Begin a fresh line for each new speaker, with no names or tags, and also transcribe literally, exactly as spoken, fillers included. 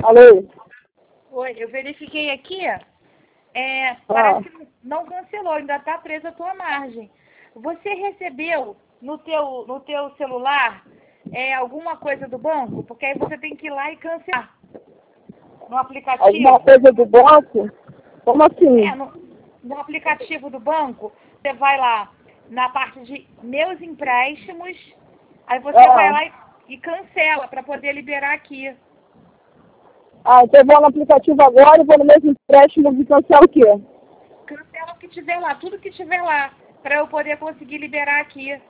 Alô?
Oi, eu verifiquei aqui, é,
Ah.
parece que não cancelou, ainda está presa a tua margem. Você recebeu no teu, no teu celular é, alguma coisa do banco? Porque aí você tem que ir lá e cancelar no aplicativo.
Alguma coisa do banco? Como assim?
É, no, no aplicativo do banco, você vai lá na parte de meus empréstimos, aí você
Ah.
vai lá e, e cancela para poder liberar aqui.
Ah, então eu vou no aplicativo agora e vou no mesmo empréstimo e cancelo o quê?
Cancela o que tiver lá, tudo que tiver lá, para eu poder conseguir liberar aqui.